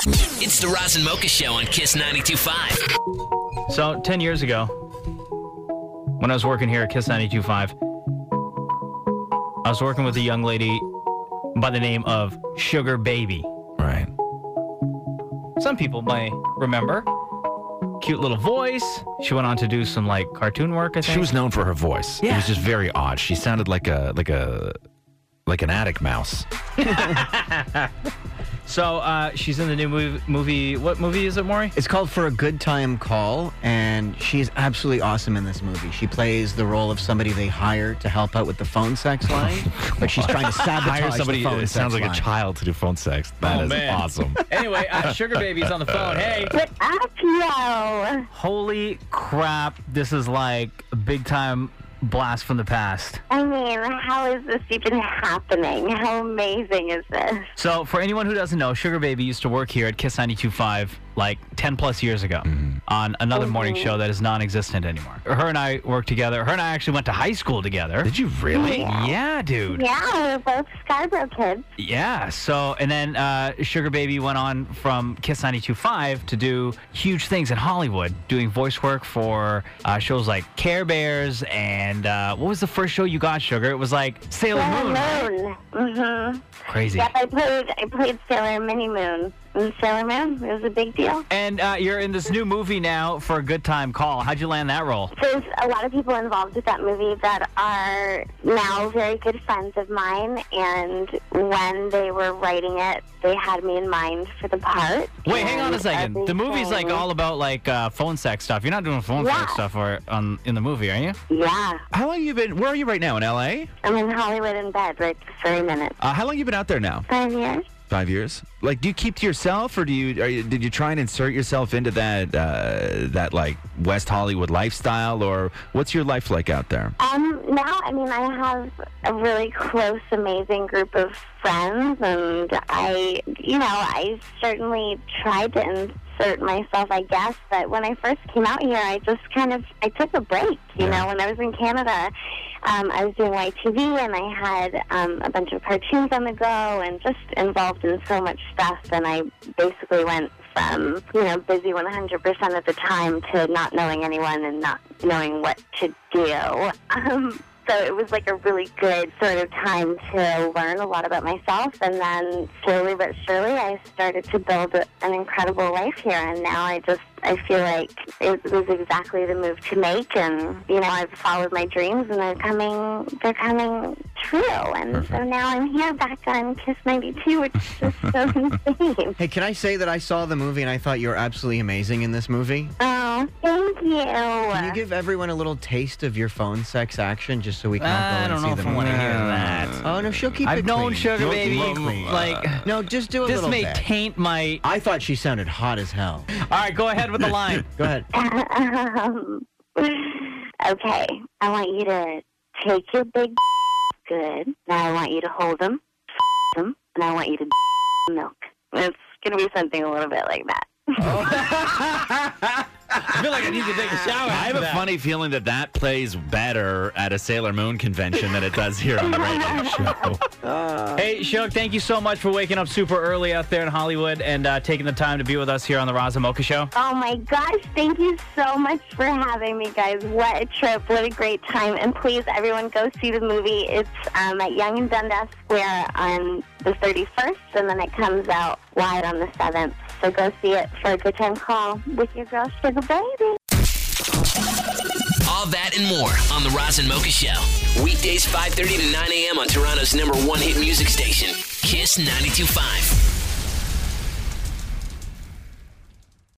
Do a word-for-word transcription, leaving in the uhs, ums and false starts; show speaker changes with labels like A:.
A: It's the Roz and Mocha Show on Kiss ninety-two point five.
B: So, ten years ago, when I was working here at Kiss ninety-two point five, I was working with a young lady by the name of Sugar Baby.
C: Right.
B: Some people may remember. Cute little voice. She went on to do some, like, cartoon work, I think.
C: She was known for her voice.
B: Yeah.
C: It was just very odd. She sounded like a like a like an attic mouse.
B: So, uh, she's in the new movie, movie. What movie is it, Maury?
D: It's called For a Good Time Call, and she's absolutely awesome in this movie. She plays the role of somebody they hire to help out with the phone sex line, but she's trying to sabotage
C: Hire somebody.
D: the phone
C: It
D: sex
C: sounds like
D: line.
C: a child to do phone sex. That
B: Oh,
C: is
B: man.
C: awesome.
B: Anyway, uh, Sugar Baby's on the phone. Hey.
E: What up, yo?
B: Holy crap. This is like a big time blast from the past.
E: I mean, how is this even happening? How amazing is this?
B: So, for anyone who doesn't know, Sugar Baby used to work here at Kiss ninety-two point five like ten plus years ago on another morning show that is non-existent anymore. Her and I worked together. Her and I actually went to high school together.
C: Did you really?
B: Yeah, dude.
E: Yeah, we're both Scarborough kids.
B: Yeah. So, and then uh, Sugar Baby went on from Kiss ninety-two point five to do huge things in Hollywood, doing voice work for uh, shows like Care Bears and uh, what was the first show you got, Sugar? It was like Sailor Moon.
E: Moon. Mm-hmm.
B: Crazy.
E: Yep, I played, I played Sailor Mini Moon. And Sailor Moon, it was a big deal.
B: And uh, you're in this new movie now for a Good Time Call. How'd you land that role?
E: There's a lot of people involved with that movie that are now very good friends of mine, and when they were writing it, they had me in mind for the part.
B: Wait, hang on a
E: And
B: second. The movie's like
E: everything-
B: all about like uh, phone sex stuff. You're not doing phone
E: Yeah.
B: sex stuff or, on, in the movie, are you?
E: Yeah,
C: How long you been? Where are you right now? In L A?
E: I'm in Hollywood in bed right this very minute.
C: Uh, how long you been out there now?
E: Five years?
C: Five years. Like, do you keep to yourself, or do you, are you did you try and insert yourself into that uh, that like West Hollywood lifestyle, or what's your life like out there?
E: Um, now, I mean, I have a really close, amazing group of friends, and I, you know, I certainly tried to insert myself, I guess, but when I first came out here, I just kind of, I took a break, you
C: Yeah.
E: know, when I was in Canada. Um, I was doing Y T V, and I had um, a bunch of cartoons on the go and just involved in so much stuff, and I basically went from, you know, busy one hundred percent of the time to not knowing anyone and not knowing what to do. Um, so it was like a really good sort of time to learn a lot about myself, and then slowly but surely I started to build a, an incredible life here, and now I just, I feel like it was exactly the move to make, and, you know, I've followed my dreams, and they're coming, they're coming true, and
C: Perfect.
E: so now I'm here back on Kiss ninety-two, which is just so insane.
D: Hey, can I say that I saw the movie and I thought you were absolutely amazing in this movie?
E: Oh, thank you.
D: Can you give everyone a little taste of your phone sex action just so we can all go
B: I
D: and
B: don't
D: see
B: know
D: the
B: if I
D: movie?
B: want to hear that.
D: Oh, no, she'll keep
B: I've
D: it
B: known
D: clean.
B: Sugar
D: She'll
B: Baby,
D: keep it clean.
B: like,
D: No, just do a
B: this
D: little
B: may
D: bit.
B: taint my...
D: I thought she sounded hot as hell.
B: All right, go ahead with the line.
D: Go ahead.
E: Um, okay, I want you to take your big good. Now I want you to hold them, them, and I want you to milk. It's gonna be something a little bit like that.
B: I feel like I need to take a shower.
C: I have a funny feeling that that plays better at a Sailor Moon convention than it does here on the radio show.
B: Hey, Shug, thank you so much for waking up super early out there in Hollywood and uh, taking the time to be with us here on the Roz and Mocha Show.
E: Oh my gosh, thank you so much for having me, guys. What a trip, what a great time. And please, everyone, go see the movie. It's um, at Yonge and Dundas Square on the thirty-first, and then it comes out wide on the seventh. So go see it for a good time call with your girl, Sugar Baby.
A: All that and more on the Roz and Mocha Show. Weekdays five thirty to nine a.m. on Toronto's number one hit music station, Kiss ninety-two point five.